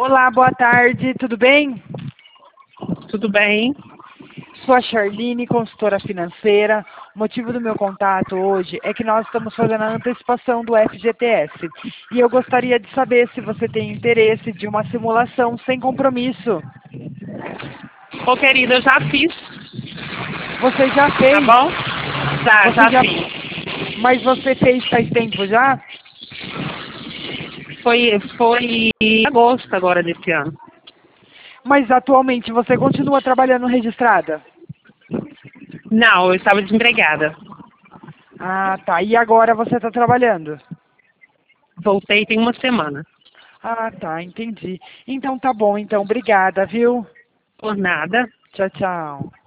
Olá, boa tarde, tudo bem? Tudo bem? Sou a Charline, consultora financeira. O motivo do meu contato hoje é que nós estamos fazendo a antecipação do FGTS. E eu gostaria de saber se você tem interesse de uma simulação sem compromisso. Ô, querida, eu já fiz, Você já tá fez? bom? Já Você já... fiz. Mas você fez faz tempo já? Foi em agosto agora desse ano. Mas atualmente você continua trabalhando registrada? Não, eu estava desempregada. Ah, tá. E agora você está trabalhando? Voltei tem uma semana. Ah, tá, entendi. Então tá bom, então. Obrigada, viu? Por nada. Tchau, tchau.